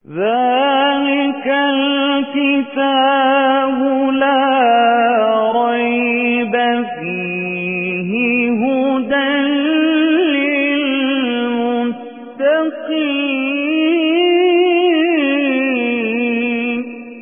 ذلك الكتاب لا ريب فيه هدى للمتقين.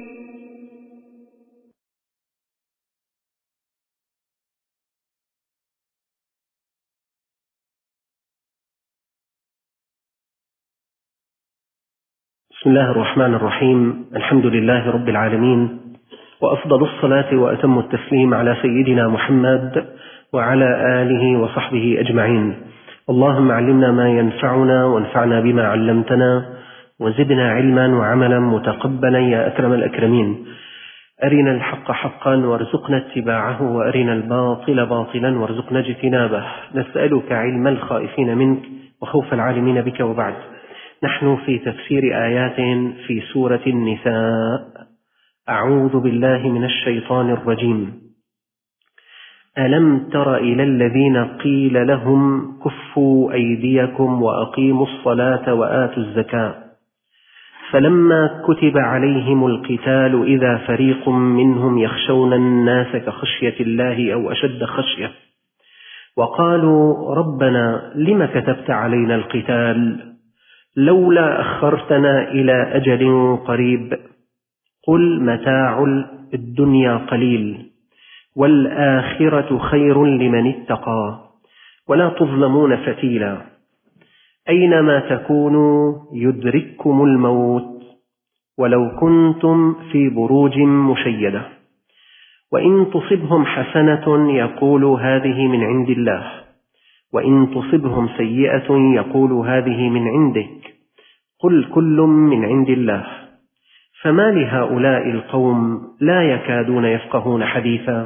بسم الله الرحمن الرحيم. الحمد لله رب العالمين، وأفضل الصلاة وأتم التسليم على سيدنا محمد وعلى آله وصحبه أجمعين. اللهم علمنا ما ينفعنا وانفعنا بما علمتنا وزدنا علما وعملا متقبلا يا أكرم الأكرمين. أرنا الحق حقا وارزقنا اتباعه، وأرنا الباطل باطلا وارزقنا اجتنابه. نسألك علم الخائفين منك وخوف العالمين بك. وبعد، نحن في تفسير آيات في سورة النساء. أعوذ بالله من الشيطان الرجيم. ألم تر إلى الذين قيل لهم كفوا أيديكم وأقيموا الصلاة وآتوا الزكاة فلما كتب عليهم القتال إذا فريق منهم يخشون الناس كخشية الله أو أشد خشية وقالوا ربنا لم كتبت علينا القتال لولا أخرتنا إلى أجل قريب قل متاع الدنيا قليل والآخرة خير لمن اتقى ولا تظلمون فتيلا أينما تكونوا يدرككم الموت ولو كنتم في بروج مشيدة وإن تصبهم حسنة يقولوا هذه من عند الله وإن تصبهم سيئة يقولوا هذه من عندك قل كل من عند الله فما لهؤلاء القوم لا يكادون يفقهون حديثا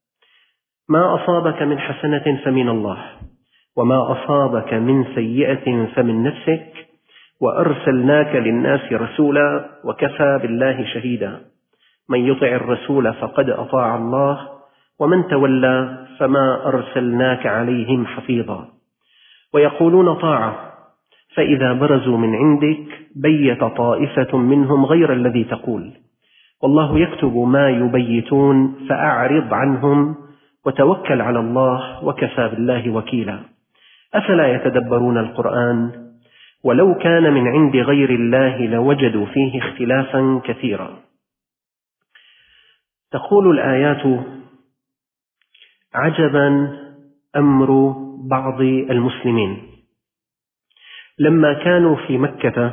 ما أصابك من حسنة فمن الله وما أصابك من سيئة فمن نفسك وأرسلناك للناس رسولا وكفى بالله شهيدا من يطع الرسول فقد أطاع الله ومن تولى فما أرسلناك عليهم حفيظا ويقولون طاعة فإذا برزوا من عندك بيت طائفة منهم غير الذي تقول والله يكتب ما يبيتون فأعرض عنهم وتوكل على الله وكفى بالله وكيلا أفلا يتدبرون القرآن ولو كان من عند غير الله لوجدوا فيه اختلافا كثيرا. تقول الآيات عجبا أمر بعض المسلمين لما كانوا في مكة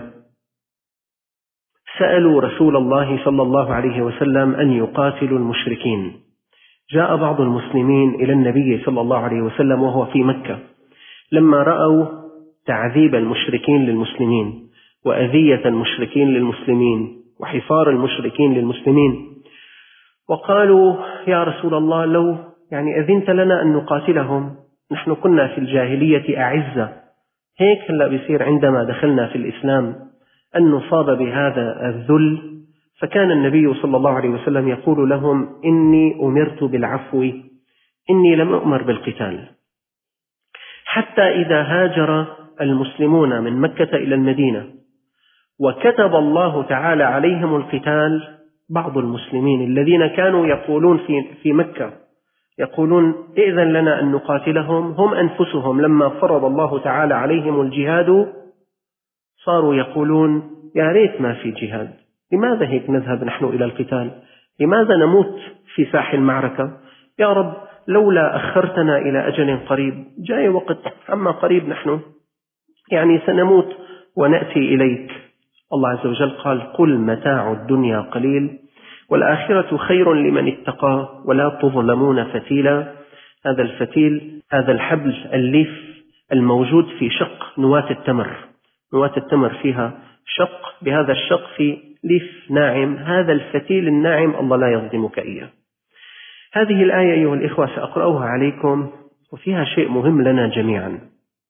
سألوا رسول الله صلى الله عليه وسلم أن يقاتلوا المشركين. جاء بعض المسلمين إلى النبي صلى الله عليه وسلم وهو في مكة لما رأوا تعذيب المشركين للمسلمين وأذية المشركين للمسلمين وحصار المشركين للمسلمين وقالوا يا رسول الله لو أذنت لنا أن نقاتلهم، نحن كنا في الجاهلية أعزة، هيك هلأ بيصير عندما دخلنا في الإسلام أن نصاب بهذا الذل. فكان النبي صلى الله عليه وسلم يقول لهم إني أمرت بالعفو إني لم أؤمر بالقتال. حتى إذا هاجر المسلمون من مكة إلى المدينة وكتب الله تعالى عليهم القتال، بعض المسلمين الذين كانوا يقولون في مكة يقولون إذن لنا أن نقاتلهم، هم أنفسهم لما فرض الله تعالى عليهم الجهاد صاروا يقولون يا ريت ما في جهاد، لماذا هيك نذهب نحن إلى القتال، لماذا نموت في ساح المعركة، يا رب لولا أخرتنا إلى أجل قريب، جاء وقت عما قريب نحن سنموت ونأتي إليك. الله عز وجل قال قل متاع الدنيا قليل والآخرة خير لمن اتقى ولا تظلمون فتيلا. هذا الفتيل هذا الحبل الليف الموجود في شق نواة التمر، نواة التمر فيها شق، بهذا الشق في ليف ناعم، هذا الفتيل الناعم الله لا يظلمك إياه. هذه الآية أيها الإخوة سأقرأها عليكم وفيها شيء مهم لنا جميعا.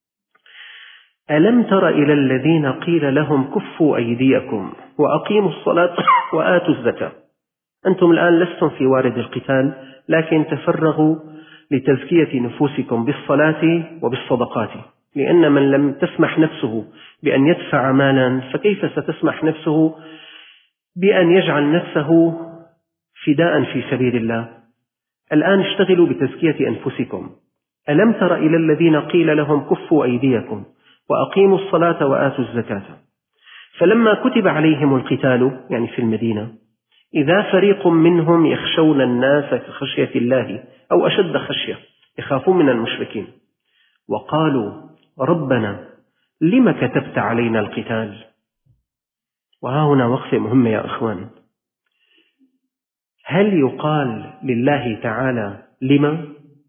ألم تر إلى الذين قيل لهم كفوا أيديكم وأقيموا الصلاة وآتوا الزكاة. أنتم الآن لستم في وارد القتال، لكن تفرغوا لتزكية نفوسكم بالصلاة وبالصدقات. لأن من لم تسمح نفسه بأن يدفع مالا فكيف ستسمح نفسه بأن يجعل نفسه فداء في سبيل الله؟ الآن اشتغلوا بتزكية أنفسكم. ألم تر إلى الذين قيل لهم كفوا أيديكم وأقيموا الصلاة وآتوا الزكاة فلما كتب عليهم القتال، يعني في المدينة، إذا فريق منهم يخشون الناس كخشية الله أو أشد خشية، يخافون من المشركين، وقالوا ربنا لم كتبت علينا القتال. وها هنا وقفة مهمة يا أخوان. هل يقال لله تعالى لما؟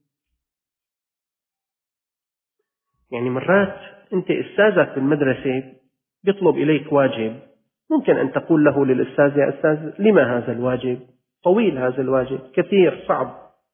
يعني مرات أنت أستاذك بالمدرسة يطلب إليك واجب، ممكن أن تقول له للأستاذ يا أستاذ لما هذا الواجب؟ طويل هذا الواجب، كثير، صعب.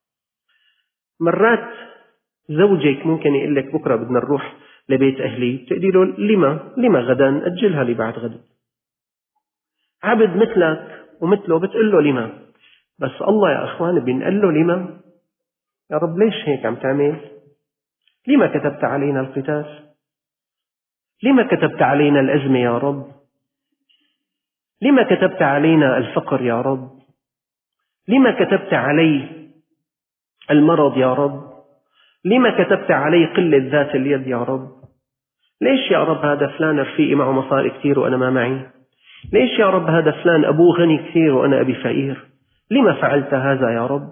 مرات زوجك ممكن يقول لك بكرة بدنا نروح لبيت أهلي، تقولي له لما غدا؟ أجلها لبعد غد. عبد مثلك ومثله بتقول له لما، بس الله يا أخوان بنقول له لما؟ يا رب ليش هيك عم تعمل؟ لما كتبت علينا القتال؟ لما كتبت علينا الأزمة يا رب؟ لما كتبت علينا الفقر يا رب؟ لما كتبت علي المرض يا رب؟ لما كتبت علي قلة ذات اليد يا رب؟ ليش يا رب هذا فلان رفيقي معه مصاري كثير وأنا ما معي؟ ليش يا رب هذا فلان أبوه غني كثير وأنا أبي فقير؟ لما فعلت هذا يا رب؟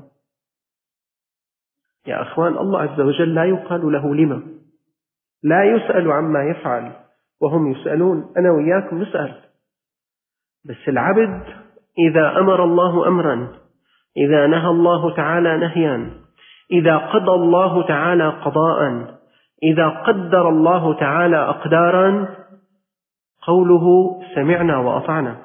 يا أخوان، الله عز وجل لا يقال له لما، لا يسأل عما يفعل وهم يسألون. أنا وإياكم نسأل، بس العبد إذا أمر الله أمرا، إذا نهى الله تعالى نهيا، إذا قضى الله تعالى قضاء، إذا قدر الله تعالى أقدارا، قوله سمعنا وأطعنا.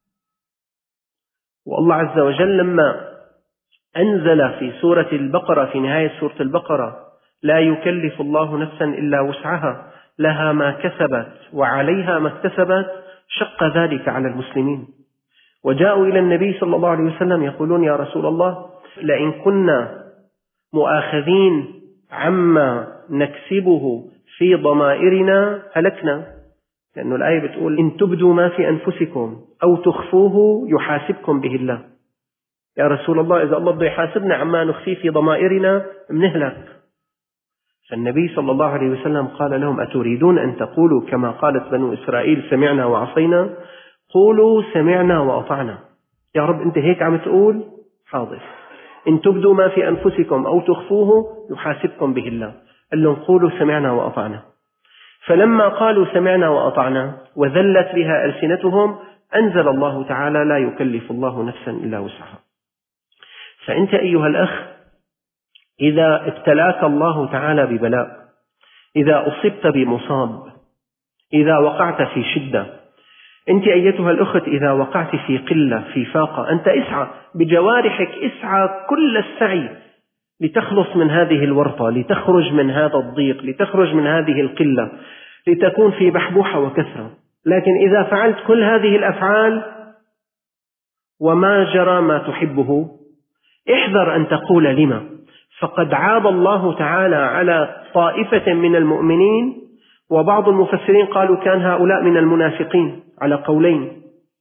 والله عز وجل لما أنزل في سورة البقرة، في نهاية سورة البقرة، لا يكلف الله نفسا إلا وسعها لها ما كسبت وعليها ما اكتسبت، شق ذلك على المسلمين. وجاءوا إلى النبي صلى الله عليه وسلم يقولون يا رسول الله لئن كنا مؤاخذين عما نكسبه في ضمائرنا هلكنا، لأن الآية بتقول إن تبدوا ما في أنفسكم أو تخفوه يحاسبكم به الله. يا رسول الله إذا الله بده يحاسبنا عما نخفيه في ضمائرنا منهلك. فالنبي صلى الله عليه وسلم قال لهم أتريدون أن تقولوا كما قالت بنو إسرائيل سمعنا وعصينا؟ قولوا سمعنا وأطعنا. يا رب أنت هيك عم تقول؟ حاضر. إن تبدوا ما في أنفسكم أو تخفوه يحاسبكم به الله. قال لهم قولوا سمعنا وأطعنا. فلما قالوا سمعنا وأطعنا وذلت بها ألسنتهم أنزل الله تعالى لا يكلف الله نفسا إلا وسعها. فأنت أيها الأخ إذا ابتلاك الله تعالى ببلاء، إذا أصبت بمصاب، إذا وقعت في شدة، أنت أيتها الأخت إذا وقعت في قلة، في فاقة، أنت اسعى بجوارحك، اسعى كل السعي لتخلص من هذه الورطة، لتخرج من هذا الضيق، لتخرج من هذه القلة، لتكون في بحبوحة وكثرة. لكن إذا فعلت كل هذه الأفعال وما جرى ما تحبه، احذر أن تقول لما، فقد عاب الله تعالى على طائفة من المؤمنين، وبعض المفسرين قالوا كان هؤلاء من المنافقين على قولين.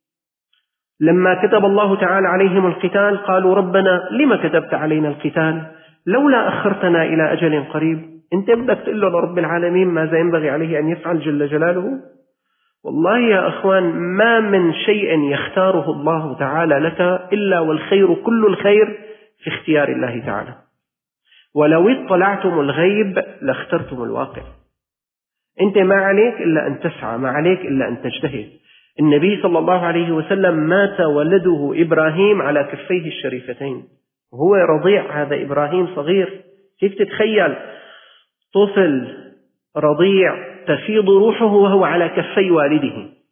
لما كتب الله تعالى عليهم القتال قالوا ربنا لما كتبت علينا القتال لولا أخرتنا إلى أجل قريب. أنت بدك تقول له لرب العالمين ماذا ينبغي عليه أن يفعل جل جلاله؟ والله يا أخوان ما من شيء يختاره الله تعالى لك إلا والخير كل الخير في اختيار الله تعالى. ولو اطلعتم الغيب لاخترتم الواقع. أنت ما عليك إلا أن تسعى، ما عليك إلا أن تجتهد. النبي صلى الله عليه وسلم مات ولده إبراهيم على كفيه الشريفتين، وهو رضيع، هذا إبراهيم صغير. كيف تتخيل طفل رضيع تفيض روحه وهو على كفي والده؟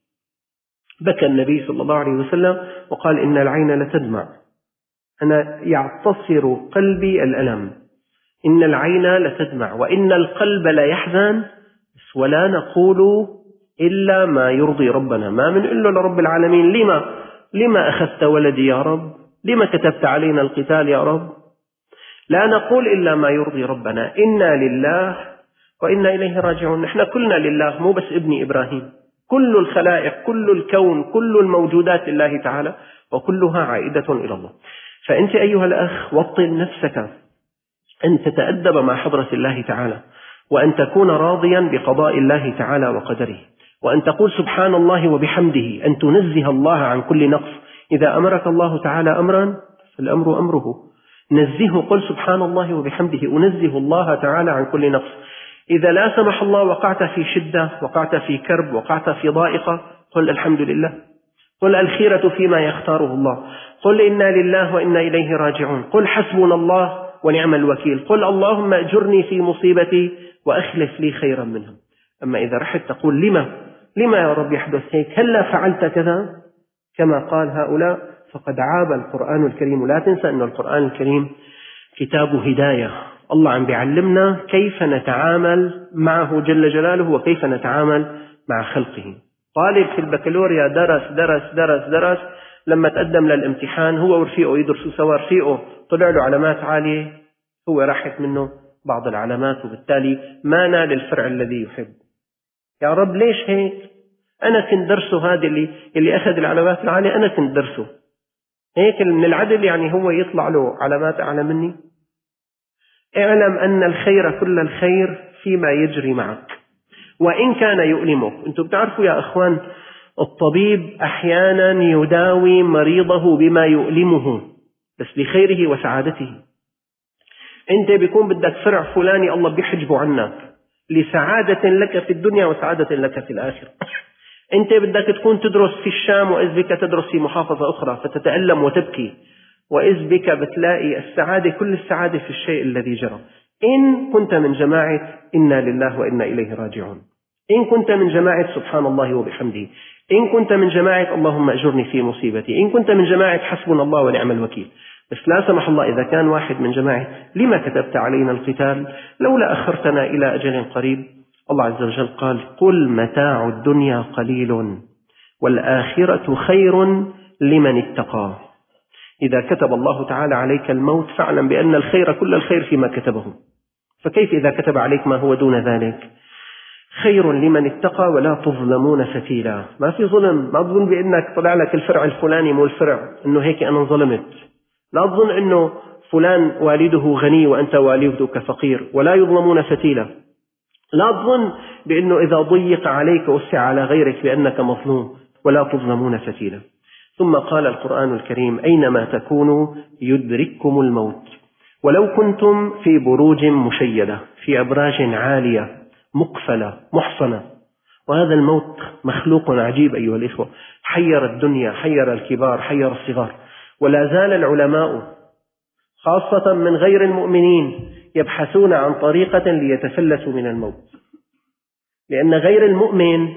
بكى النبي صلى الله عليه وسلم وقال إن العين لتدمع، أنا يعتصر قلبي الألم، إن العين لتدمع وإن القلب لا يحزن، ولا نقول إلا ما يرضي ربنا. ما منقول له لرب العالمين لما أخذت ولدي يا رب؟ لما كتبت علينا القتال يا رب؟ لا نقول إلا ما يرضي ربنا. إنا لله وإنا إليه راجعون. نحن كلنا لله، مو بس ابني إبراهيم، كل الخلائق، كل الكون، كل الموجودات لله تعالى، وكلها عائدة إلى الله. فأنت أيها الأخ وطن نفسك أن تتأدب مع حضرة الله تعالى، وأن تكون راضيا بقضاء الله تعالى وقدره، وأن تقول سبحان الله وبحمده، أن تنزه الله عن كل نقص. إذا أمرك الله تعالى أمرا فالأمر أمره، نزهه، قل سبحان الله وبحمده، أنزه الله تعالى عن كل نقص. إذا لا سمح الله وقعت في شدة، وقعت في كرب، وقعت في ضائقة، قل الحمد لله، قل الخيرة فيما يختاره الله، قل إنا لله وإنا إليه راجعون، قل حسبنا الله ونعم الوكيل، قل اللهم أجرني في مصيبتي وأخلف لي خيرا منها. أما إذا رحت تقول لما يا رب يحدث هيك، هلا فعلت كذا كما قال هؤلاء، فقد عاب القرآن الكريم. لا تنسى أن القرآن الكريم كتاب هداية، الله عم بيعلمنا كيف نتعامل معه جل جلاله، وكيف نتعامل مع خلقه. طالب في البكالوريا درس درس درس درس، لما تقدم للامتحان هو ورفيقه يدرسوا سوا، رفيقه طلع له علامات عالية، هو راحت منه بعض العلامات، وبالتالي ما نال الفرع الذي يحب. يا رب ليش هيك؟ أنا كنت درسه، هذا اللي أخذ العلامات العالية أنا كنت درسه، هيك من العدل يعني هو يطلع له علامات أعلى مني؟ اعلم أن الخير كل الخير فيما يجري معك، وإن كان يؤلمك. أنتم بتعرفوا يا أخوان، الطبيب أحيانا يداوي مريضه بما يؤلمه بس لخيره وسعادته. أنت بيكون بدك فرع فلاني الله بيحجبه عنك لسعادة لك في الدنيا وسعادة لك في الآخرة. أنت بدك تكون تدرس في الشام، وإذ بك تدرس في محافظة أخرى فتتألم وتبكي، وإذ بك بتلاقي السعادة، كل السعادة في الشيء الذي جرى. إن كنت من جماعة إنا لله وإنا إليه راجعون، إن كنت من جماعة سبحان الله وبحمده، إن كنت من جماعة اللهم أجرني في مصيبتي، إن كنت من جماعة حسبنا الله ونعم الوكيل. بس لا سمح الله إذا كان واحد من جماعة لما كتبت علينا القتال لولا أخرتنا إلى أجل قريب، الله عز وجل قال قل متاع الدنيا قليل والآخرة خير لمن اتقى. إذا كتب الله تعالى عليك الموت فاعلم بأن الخير كل الخير فيما كتبه، فكيف إذا كتب عليك ما هو دون ذلك؟ خير لمن اتقى ولا تظلمون فتيلا. ما في ظلم، ما تظن بأنك طلع لك الفرع الفلاني مو الفرع أنه هيك أنا ظلمت. لا تظن أنه فلان والده غني وأنت والدك فقير، ولا يظلمون فتيلا. لا تظن بأنه إذا ضيق عليك وسع على غيرك بأنك مظلوم، ولا تظلمون فتيلا. ثم قال القرآن الكريم أينما تكونوا يدرككم الموت ولو كنتم في بروج مشيدة، في أبراج عالية مقفلة محصنة. وهذا الموت مخلوق عجيب أيها الإخوة، حير الدنيا، حير الكبار، حير الصغار. ولا زال العلماء خاصة من غير المؤمنين يبحثون عن طريقة ليتفلتوا من الموت، لأن غير المؤمن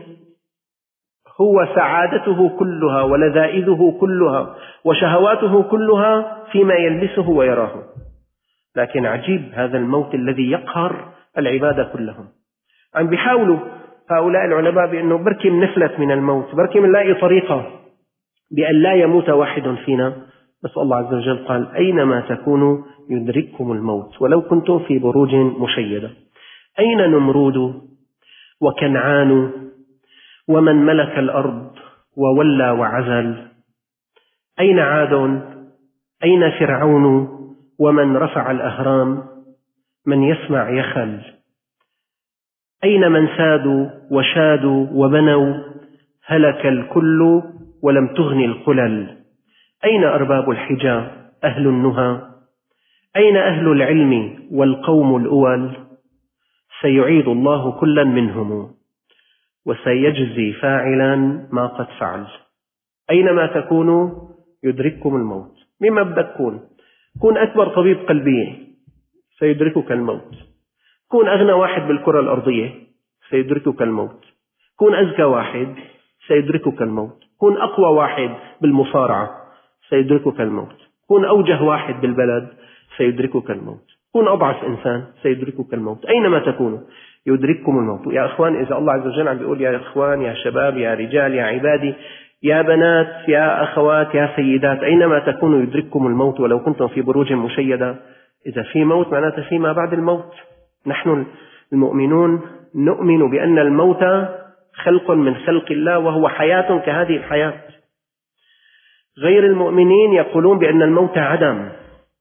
هو سعادته كلها ولذائذه كلها وشهواته كلها فيما يلبسه ويراه. لكن عجيب هذا الموت الذي يقهر العباد كلهم. عم بيحاولوا هؤلاء العلماء بأنه بركي نفلت من الموت، بركي نلاقي طريقة بأن لا يموت واحد فينا. بس الله عز وجل قال أينما تكونوا يدرككم الموت ولو كنتم في بروج مشيدة. أين نمرود وكنعان ومن ملك الأرض وولى وعزل؟ أين عاد؟ أين فرعون ومن رفع الأهرام؟ من يسمع يخل. أين من سادوا وشادوا وبنوا؟ هلك الكل ولم تغن القلل. أين أرباب الحجى أهل النهى؟ أين أهل العلم والقوم الأول؟ سيعيد الله كلا منهم وسيجزي فاعلا ما قد فعل. أينما تكونوا يدرككم الموت. مما بدك كون أكبر طبيب قلبية سيدركك الموت، كون أغنى واحد بالكرة الأرضية سيدركك الموت، كون أذكى واحد سيدركك الموت، كون أقوى واحد بالمصارعة سيدركك الموت، كون أوجه واحد بالبلد سيدركك الموت، كون أضعف إنسان سيدركك الموت. أينما تكونوا يدرككم الموت. يا أخوان، إذا الله عز وجل عم بيقول يا أخوان، يا شباب، يا رجال، يا عبادي، يا بنات، يا أخوات، يا سيدات، أينما تكونوا يدرككم الموت ولو كنتم في بروج مشيدة، إذا في موت معناته في ما بعد الموت. نحن المؤمنون نؤمن بأن الموت خلق من خلق الله وهو حياة كهذه الحياة. غير المؤمنين يقولون بأن الموت عدم،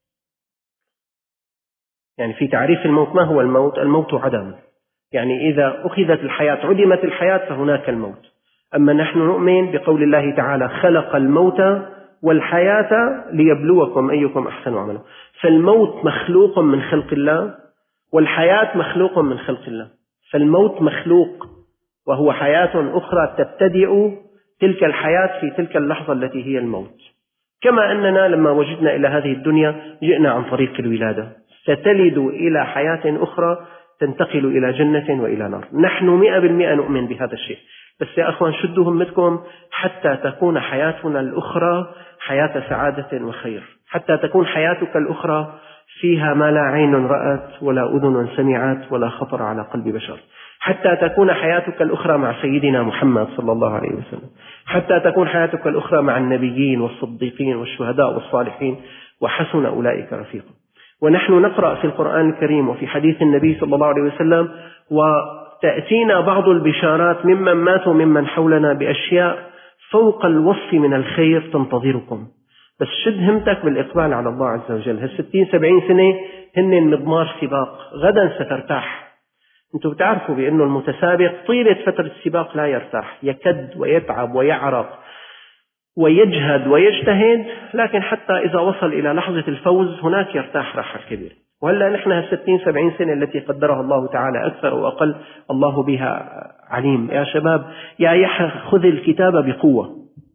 يعني في تعريف الموت ما هو الموت؟ الموت عدم، يعني إذا أخذت الحياة عدمت الحياة فهناك الموت. أما نحن نؤمن بقول الله تعالى خلق الموت والحياة ليبلوكم أيكم أحسن عملا، فالموت مخلوق من خلق الله والحياة مخلوق من خلق الله. فالموت مخلوق وهو حياة أخرى تبتدئ تلك الحياة في تلك اللحظة التي هي الموت. كما أننا لما وجدنا إلى هذه الدنيا جئنا عن طريق الولادة، ستلد إلى حياة أخرى تنتقل إلى جنة وإلى نار. نحن 100% نؤمن بهذا الشيء، بس يا أخوان شدوا همتكم حتى تكون حياتنا الأخرى حياة سعادة وخير، حتى تكون حياتك الأخرى فيها ما لا عين رأت ولا أذن سمعت ولا خطر على قلب بشر، حتى تكون حياتك الأخرى مع سيدنا محمد صلى الله عليه وسلم، حتى تكون حياتك الأخرى مع النبيين والصديقين والشهداء والصالحين وحسن أولئك رفيقا. ونحن نقرأ في القرآن الكريم وفي حديث النبي صلى الله عليه وسلم وتأتينا بعض البشارات ممن ماتوا ممن حولنا بأشياء فوق الوصف من الخير تنتظركم. بس شد همتك بالإقبال على الله عز وجل. 60-70 سنة هن مضمار سباق، غدا سترتاح. انتم بتعرفوا بأنه المتسابق طيلة فترة السباق لا يرتاح، يكد ويتعب ويعرق ويجهد ويجتهد، لكن حتى إذا وصل إلى لحظة الفوز هناك يرتاح راحة كبيرة. وهلا نحن 60-70 سنة التي قدرها الله تعالى أكثر وأقل الله بها عليم. يا شباب يا يحيى خذ الكتاب بقوة،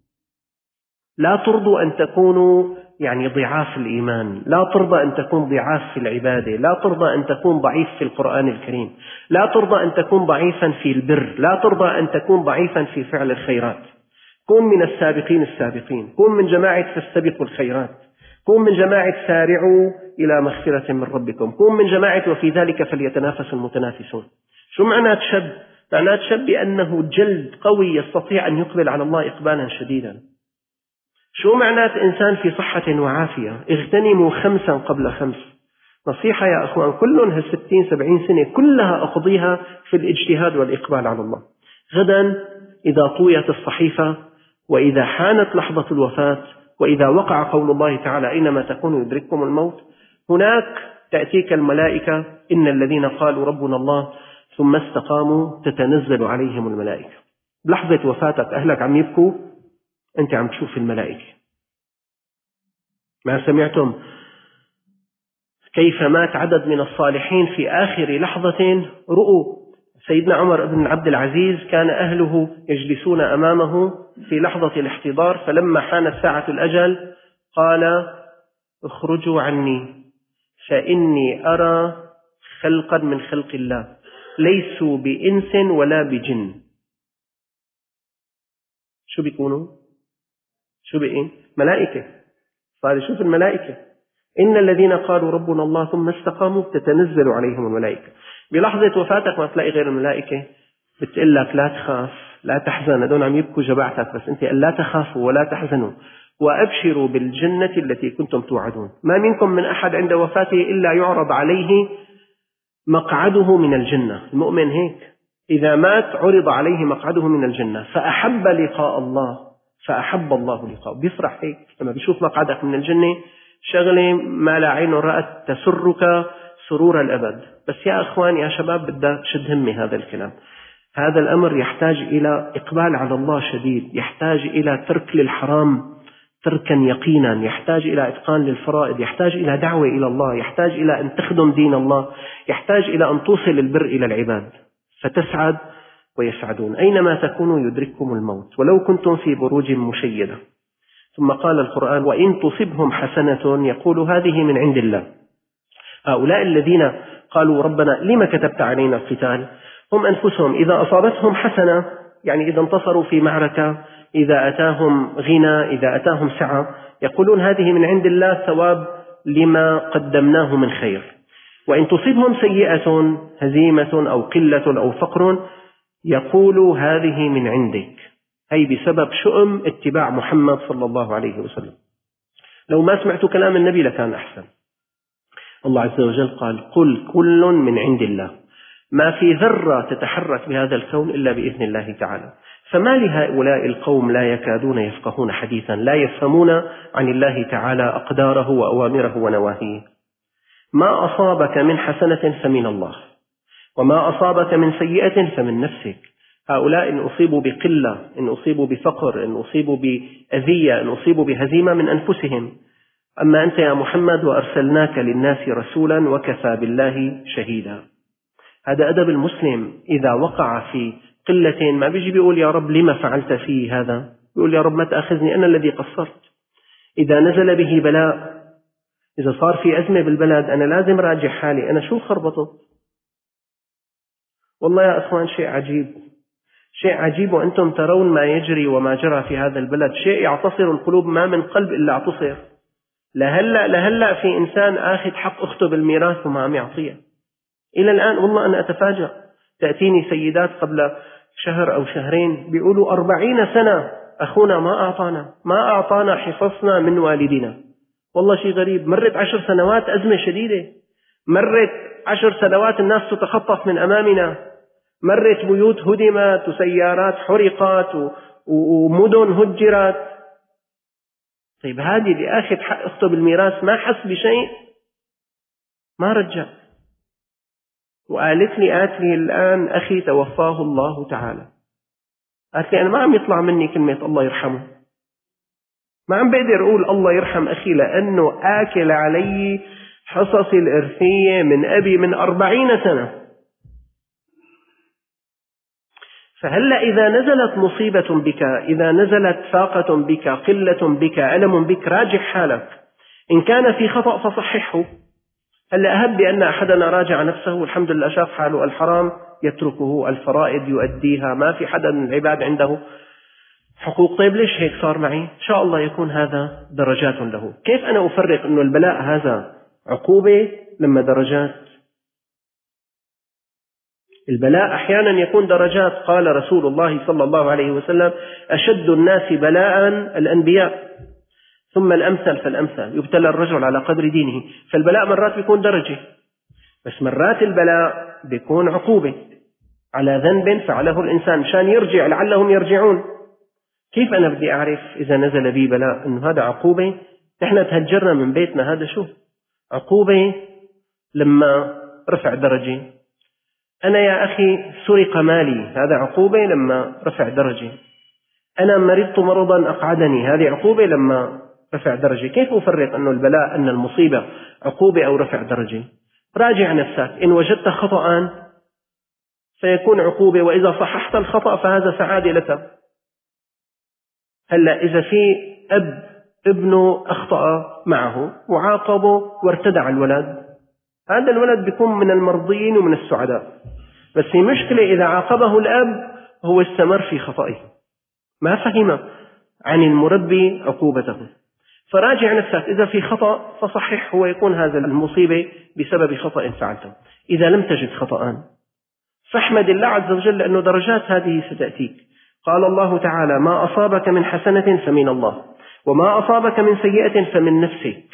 لا ترضوا أن تكونوا يعني ضعاف الإيمان، لا ترضى أن تكون ضعاف في العبادة، لا ترضى أن تكون ضعيف في القرآن الكريم، لا ترضى أن تكون ضعيفا في البر، لا ترضى أن تكون ضعيفا في فعل الخيرات. كن من السابقين السابقين، كن من جماعة فاستبقوا الخيرات، كن من جماعة سارعوا إلى مغفرة من ربكم، كن من جماعة وفي ذلك فليتنافس المتنافسون. شو معنى شاب؟ معنى شاب بأنه جلد قوي يستطيع أن يقبل على الله إقبالا شديدا. شو معنى إنسان في صحة وعافية؟ اغتنموا 5 قبل 5. نصيحة يا أخوان، كلهم 60-70 سنة كلها أقضيها في الاجتهاد والإقبال على الله. غدا إذا طويت الصحيفة وإذا حانت لحظة الوفاة وإذا وقع قول الله تعالى أينما تكونوا يدرككم الموت، هناك تأتيك الملائكة إن الذين قالوا ربنا الله ثم استقاموا تتنزل عليهم الملائكة. بلحظة وفاتك أهلك عم يبكوا، أنت عم تشوف الملائكة. ما سمعتم كيف مات عدد من الصالحين في آخر لحظة رؤوا؟ سيدنا عمر بن عبد العزيز كان أهله يجلسون أمامه في لحظة الاحتضار، فلما حانت ساعة الأجل قال اخرجوا عني فإني أرى خلقا من خلق الله ليسوا بإنس ولا بجن. شو بيكونوا؟ شو بإن؟ ملائكة. قال شوف الملائكة، إن الذين قالوا ربنا الله ثم استقاموا تتنزل عليهم الملائكة. بلحظة وفاتك ما تلاقي غير الملائكة بتقول لك لا تخاف لا تحزن، هذول عم يبكوا جبعتك، بس أنت لا تخافوا ولا تحزنوا وأبشروا بالجنة التي كنتم توعدون. ما منكم من أحد عند وفاته إلا يعرض عليه مقعده من الجنة. المؤمن هيك إذا مات عرض عليه مقعده من الجنة، فأحب لقاء الله فأحب الله لقاءه، بيفرح هيك لما بيشوف مقعدك من الجنة. شغلة ما لا عين رأت تسرك سرور الأبد. بس يا أخوان يا شباب بدك تشد همي هذا الكلام. هذا الأمر يحتاج إلى إقبال على الله شديد، يحتاج إلى ترك للحرام تركا يقينا، يحتاج إلى إتقان للفرائض، يحتاج إلى دعوة إلى الله، يحتاج إلى أن تخدم دين الله، يحتاج إلى أن توصل البر إلى العباد فتسعد ويسعدون. أينما تكونوا يدرككم الموت ولو كنتم في بروج مشيدة. ثم قال القرآن وإن تصبهم حسنة يقول هذه من عند الله. هؤلاء الذين قالوا ربنا لما كتبت علينا القتال هم أنفسهم إذا أصابتهم حسنة، يعني إذا انتصروا في معركة، إذا أتاهم غنى، إذا أتاهم سعة، يقولون هذه من عند الله ثواب لما قدمناه من خير. وإن تصبهم سيئة هزيمة أو قلة أو فقر يقولوا هذه من عندك، أي بسبب شؤم اتباع محمد صلى الله عليه وسلم. لو ما سمعتوا كلام النبي لكان أحسن. الله عز وجل قال قل كل من عند الله. ما في ذرة تتحرك بهذا الكون إلا بإذن الله تعالى. فما لهؤلاء القوم لا يكادون يفقهون حديثا، لا يفهمون عن الله تعالى أقداره وأوامره ونواهيه. ما أصابك من حسنة فمن الله، وما أصابك من سيئة فمن نفسك. هؤلاء إن أصيبوا بقلة، إن أصيبوا بفقر، إن أصيبوا بأذية، إن أصيبوا بهزيمة من أنفسهم. أما أنت يا محمد وأرسلناك للناس رسولا وكفى بالله شهيدا. هذا أدب المسلم. إذا وقع في قلة ما بيجي بيقول يا رب لما فعلت في هذا، بيقول يا رب ما تأخذني أنا الذي قصرت. إذا نزل به بلاء، إذا صار في أزمة بالبلد، أنا لازم راجع حالي، أنا شو خربطت؟ والله يا أخوان شيء عجيب، شيء عجيب، وأنتم ترون ما يجري وما جرى في هذا البلد، شيء يعتصر القلوب، ما من قلب إلا اعتصر. لهلأ في إنسان آخذ حق أخته بالميراث وما عم يعطيه إلى الآن. والله أنا أتفاجأ، تأتيني سيدات قبل شهر أو شهرين بيقولوا 40 سنة أخونا ما أعطانا حصصنا من والدنا. والله شيء غريب. مرت 10 سنوات أزمة شديدة، مرت 10 سنوات الناس تتخطف من أمامنا، مرت بيوت هدمت وسيارات حرقت ومدن هجرت. طيب هذه اللي أخذ حق أخته بالميراث ما حس بشيء، ما رجع. وقالت لي الآن أخي توفاه الله تعالى، قالت لي أنا ما عم يطلع مني كلمة الله يرحمه، ما عم بقدر أقول الله يرحم أخي، لأنه آكل علي حصص الإرثية من أبي من 40 سنة. فهلأ إذا نزلت مصيبة بك، إذا نزلت فاقة بك، قلة بك، ألم بك، راجع حالك. إن كان في خطأ فصححه. هلأ أهب بأن أحدنا راجع نفسه والحمد لله شاف حاله، الحرام يتركه، الفرائض يؤديها، ما في حدا من العباد عنده حقوق. طيب ليش هيك صار معي؟ إن شاء الله يكون هذا درجات له. كيف أنا أفرق أنه البلاء هذا عقوبة لما درجات؟ البلاء أحيانا يكون درجات. قال رسول الله صلى الله عليه وسلم أشد الناس بلاء الأنبياء ثم الأمثل فالأمثل، يبتلى الرجل على قدر دينه. فالبلاء مرات بيكون درجة، بس مرات البلاء بيكون عقوبة على ذنب فعله الإنسان مشان يرجع لعلهم يرجعون. كيف أنا بدي أعرف إذا نزل بي بلاء أنه هذا عقوبة؟ نحن تهجرنا من بيتنا، هذا شو عقوبة لما رفع درجة. أنا يا أخي سرق مالي، هذا عقوبة لما رفع درجة. أنا مرضت مرضا أقعدني، هذه عقوبة لما رفع درجة. كيف أفرق أن البلاء، أن المصيبة عقوبة أو رفع درجة؟ راجع نفسك، إن وجدت خطأ سيكون عقوبة، وإذا صححت الخطأ فهذا سعادة لك. هلأ إذا في ابنه أخطأ معه وعاقبه وارتدع الولد، هذا الولد بيكون من المرضيين ومن السعداء. بس في مشكلة إذا عاقبه الأب هو استمر في خطئه، ما فهم عن المربي عقوبته. فراجع نفسك، إذا في خطأ فصحح، ويكون هذا المصيبة بسبب خطأ فعلته. إذا لم تجد خطأ فاحمد الله عز وجل لأنه درجات هذه ستأتيك. قال الله تعالى ما أصابك من حسنة فمن الله، وما أصابك من سيئة فمن نفسك،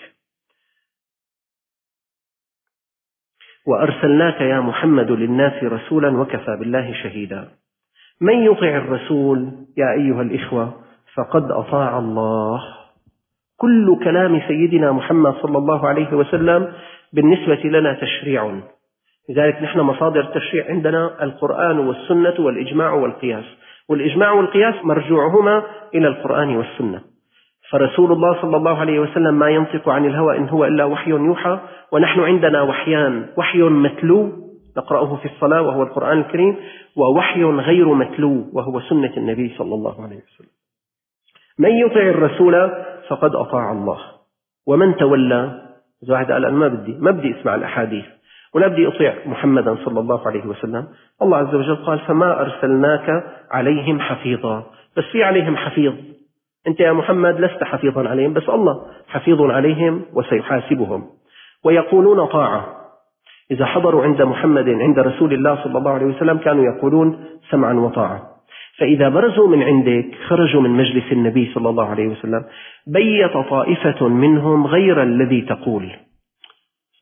وأرسلناك يا محمد للناس رسولا وكفى بالله شهيدا. من يطع الرسول يا أيها الإخوة فقد أطاع الله. كل كلام سيدنا محمد صلى الله عليه وسلم بالنسبة لنا تشريع، لذلك نحن مصادر التشريع عندنا القرآن والسنة والإجماع والقياس، والإجماع والقياس مرجوعهما إلى القرآن والسنة. فرسول الله صلى الله عليه وسلم ما ينطق عن الهوى إن هو إلا وحي يوحى، ونحن عندنا وحيان: وحي متلو نقرأه في الصلاة وهو القرآن الكريم، ووحي غير متلو وهو سنة النبي صلى الله عليه وسلم. من يطع الرسول فقد أطاع الله، ومن تولى، إذا واحد قال أنا ما بدي أسمع الأحاديث ولا بدي أطيع محمدا صلى الله عليه وسلم، الله عز وجل قال فما أرسلناك عليهم حفيظا. بس في عليهم حفيظ، أنت يا محمد لست حفيظا عليهم، بس الله حفيظ عليهم وسيحاسبهم. ويقولون طاعة، إذا حضروا عند محمد عند رسول الله صلى الله عليه وسلم كانوا يقولون سمعا وطاعة. فإذا برزوا من عندك، خرجوا من مجلس النبي صلى الله عليه وسلم، بيت طائفة منهم غير الذي تقول،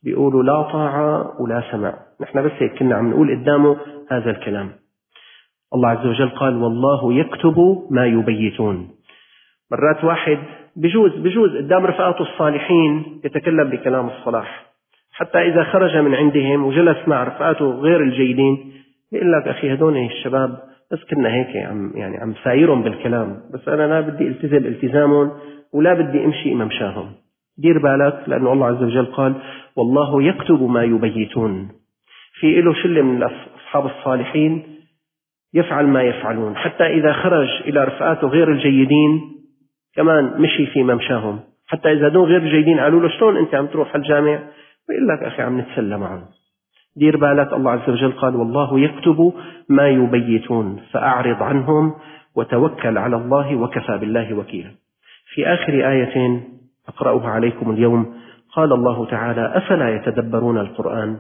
بيقولوا لا طاعة ولا سمع. نحن بس هيك كنا عم نقول قدامه هذا الكلام. الله عز وجل قال والله يكتب ما يبيتون. مرات واحد بجوز قدام رفقاته الصالحين يتكلم بكلام الصلاح، حتى إذا خرج من عندهم وجلس مع رفقاته غير الجيدين يقول لك أخي هدول الشباب بس كنا هيك عم سايرهم بالكلام، بس أنا لا بدي التزم التزامهم ولا بدي أمشي ممشاهم. دير بالك، لأنه الله عز وجل قال والله يكتب ما يبيتون. في له شلة من أصحاب الصالحين يفعل ما يفعلون، حتى إذا خرج إلى رفقاته غير الجيدين كمان مشي في ممشاهم، حتى إذا دون غير الجيدين قالوا له شلون أنت عم تروح الجامع ويقول لك أخي عم نتسلى معهم. دير بالك، الله عز وجل قال والله يكتب ما يبيتون فأعرض عنهم وتوكل على الله وكفى بالله وكيلا. في آخر آية أقرأها عليكم اليوم قال الله تعالى أفلا يتدبرون القرآن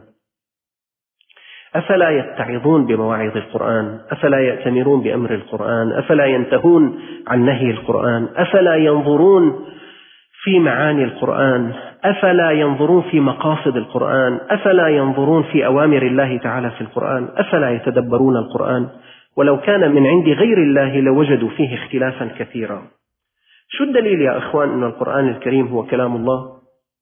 أفلا يتعظون بمواعظ القرآن أفلا يأتمرون بأمر القرآن أفلا ينتهون عن نهي القرآن أفلا ينظرون في معاني القرآن أفلا ينظرون في مقاصد القرآن أفلا ينظرون في أوامر الله تعالى في القرآن أفلا يتدبرون القرآن ولو كان من عند غير الله لوجدوا فيه اختلافا كثيرا. شو الدليل يا أخوان أن القرآن الكريم هو كلام الله؟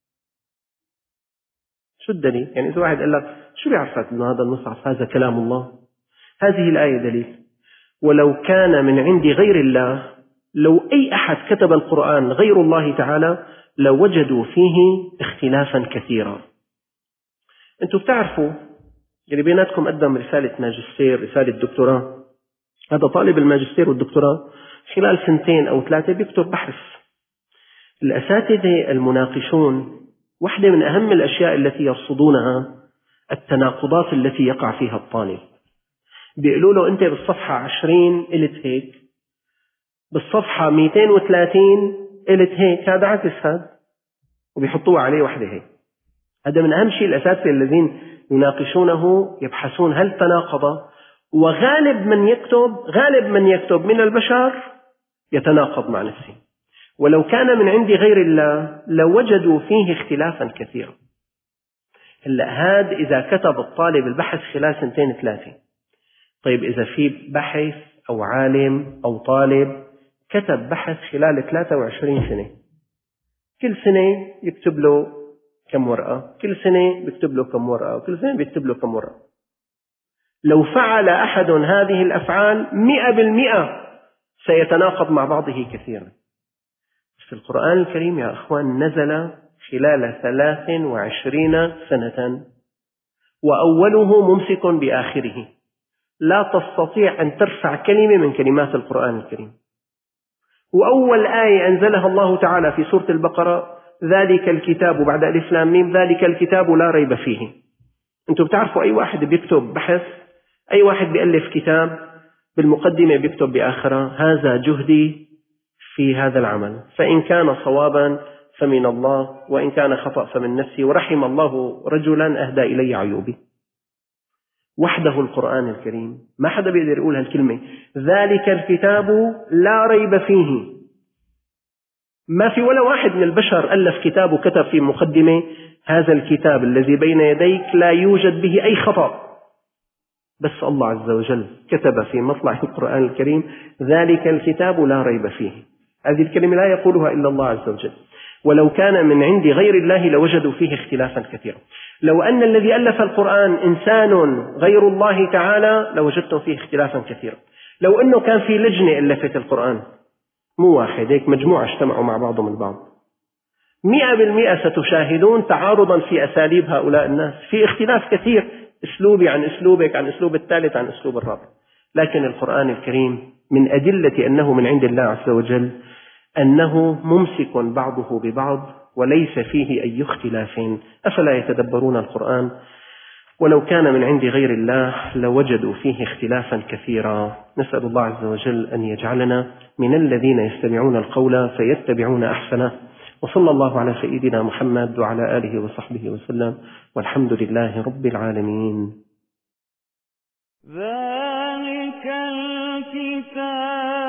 شو الدليل؟ يعني إذا واحد قال لك شو بيعرفك أن هذا المصحف هذا كلام الله؟ هذه الآية دليل. ولو كان من عند غير الله، لو أي أحد كتب القرآن غير الله تعالى لوجدوا فيه اختلافا كثيرا. أنتم بتعرفوا اللي بيناتكم قدم رسالة ماجستير رسالة دكتوراه، هذا طالب الماجستير والدكتوراه خلال 2 أو 3 بيكتب بحث. الأساتذة المناقشون واحدة من أهم الأشياء التي يرصدونها التناقضات التي يقع فيها الطالب. بيقولوا له أنت بالصفحة 20 قلت هيك، بالصفحة 230 قلت هيك، هذا عكس هذا، وبيحطوه عليه وحده هيك. هذا من أهم شيء الأساتذة الذين يناقشونه يبحثون هل تناقض، وغالب من يكتب من البشر يتناقض مع نفسه. ولو كان من عند غير الله لوجدوا فيه اختلافا كثيرا. هلا هذا إذا كتب الطالب البحث خلال 2-3. طيب إذا في بحث أو عالم أو طالب كتب بحث خلال 23 سنة، كل سنة يكتب له كم ورقة، كل سنة بيكتب له كم ورقة، وكل سنة بيكتب له كم ورقة. لو فعل أحد هذه الأفعال 100% سيتناقض مع بعضه كثيرا. في القرآن الكريم يا أخوان نزل خلال 23 سنة، وأوله ممسك بآخره، لا تستطيع أن ترفع كلمة من كلمات القرآن الكريم. وأول آية أنزلها الله تعالى في سورة البقرة ذلك الكتاب بعد ألف لام ميم ذلك الكتاب لا ريب فيه. أنتم بتعرفوا أي واحد بيكتب بحث، أي واحد بيألف كتاب بالمقدمة بيكتب بآخرة هذا جهدي في هذا العمل، فإن كان صوابا فمن الله وإن كان خطأ فمن نفسي، ورحم الله رجلا أهدى إلي عيوبي. وحده القرآن الكريم ما حدا بيقدر يقول هالكلمة ذلك الكتاب لا ريب فيه. ما في ولا واحد من البشر ألف كتاب وكتب في مقدمة هذا الكتاب الذي بين يديك لا يوجد به أي خطأ، بس الله عز وجل كتب في مطلع القرآن الكريم ذلك الكتاب لا ريب فيه. هذه الكلمة لا يقولها إلا الله عز وجل. ولو كان من عند غير الله لوجدوا فيه اختلافا كثيرا. لو أن الذي ألف القرآن إنسان غير الله تعالى لوجدتم فيه اختلافا كثيرا. لو أنه كان في لجنة ألفت القرآن، مو واحد هيك، مجموعة اجتمعوا مع بعضهم البعض، 100% ستشاهدون تعارضا في أساليب هؤلاء الناس، في اختلاف كثير، أسلوبي عن أسلوبك عن أسلوب الثالث عن أسلوب الرابع. لكن القرآن الكريم من أدلة أنه من عند الله عز وجل أنه ممسك بعضه ببعض وليس فيه أي اختلاف. أفلا يتدبرون القرآن ولو كان من عند غير الله لوجدوا فيه اختلافا كثيرا. نسأل الله عز وجل أن يجعلنا من الذين يستمعون القول فيتبعون أحسنه. وصلى الله على سيدنا محمد وعلى آله وصحبه وسلم، والحمد لله رب العالمين. ذلك الكتاب